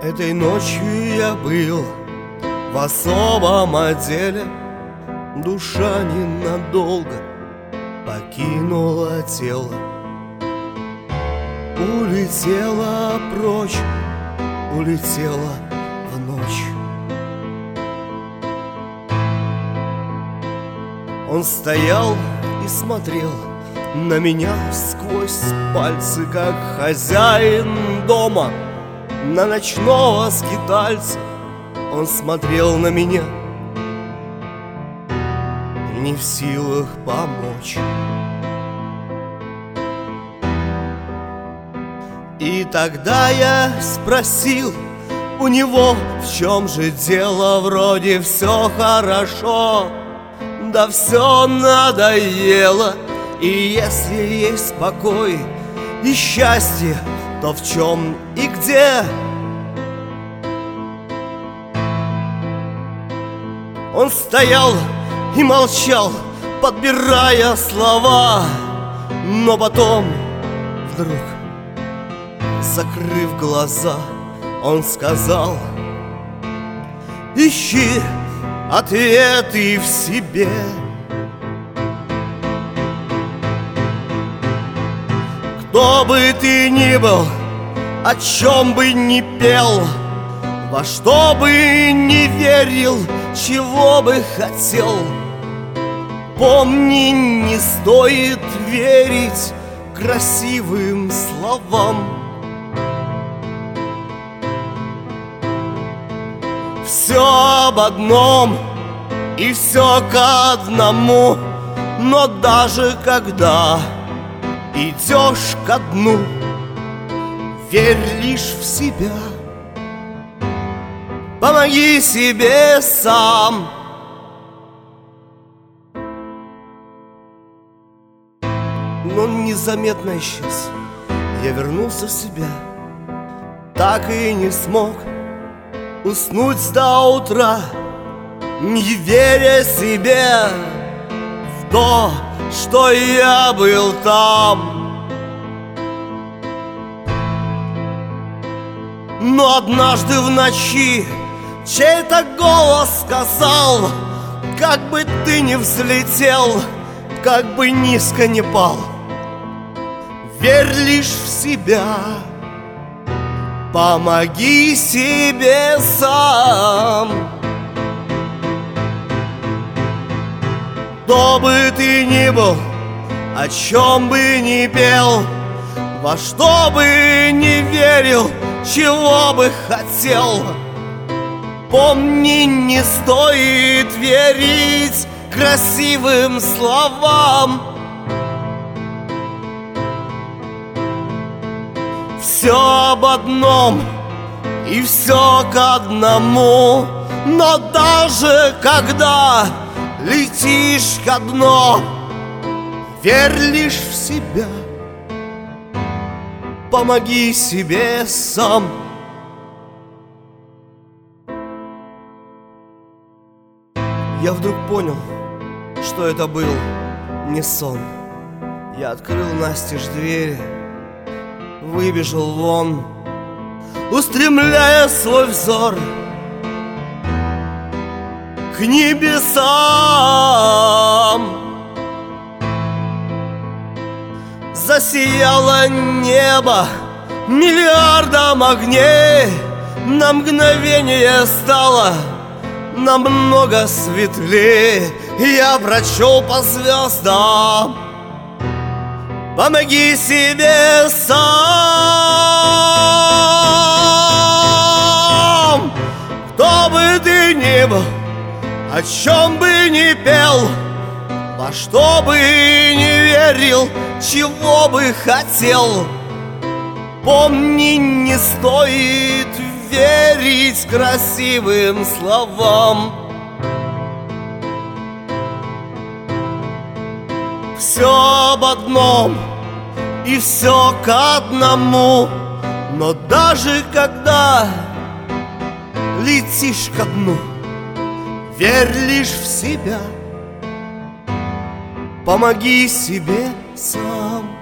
Этой ночью я был в особом отделе. Душа ненадолго покинула тело, улетела прочь, улетела в ночь. Он стоял и смотрел на меня сквозь пальцы, как хозяин дома на ночного скитальца. Он смотрел на меня, не в силах помочь. И тогда я спросил у него, в чем же дело, вроде все хорошо, да все надоело. И если есть покой и счастье, то в чем и где? Он стоял и молчал, подбирая слова, но потом вдруг, закрыв глаза, он сказал: ищи ответы в себе. Кто бы ты ни был, о чем бы ни пел, во что бы ни верил, чего бы хотел, помни, не стоит верить красивым словам. Все об одном и все к одному, но даже когда идешь ко дну, верь лишь в себя, помоги себе сам. Но он незаметно исчез. Я вернулся в себя, так и не смог уснуть до утра, не веря себе в то, что я был там. Но однажды в ночи чей-то голос сказал: как бы ты ни взлетел, как бы низко ни пал, верь лишь в себя, помоги себе сам. Кто бы ты ни был, о чем бы ни пел, во что бы ни верил, чего бы хотел, помни, не стоит верить красивым словам. Все об одном и все к одному, но даже когда летишь ко дну, верь лишь в себя, помоги себе сам. Я вдруг понял, что это был не сон. Я открыл настежь двери, выбежал вон, устремляя свой взор к небесам. Засияло небо миллиардом огней, на мгновение стало намного светлее. Я прочел по звездам: помоги себе сам. Кто бы ты ни был, о чем бы ни пел, во что бы ни верил, чего бы хотел, помни, не стоит верить красивым словам. Все об одном и все к одному, но даже когда летишь ко дну, верь лишь в себя, помоги себе сам.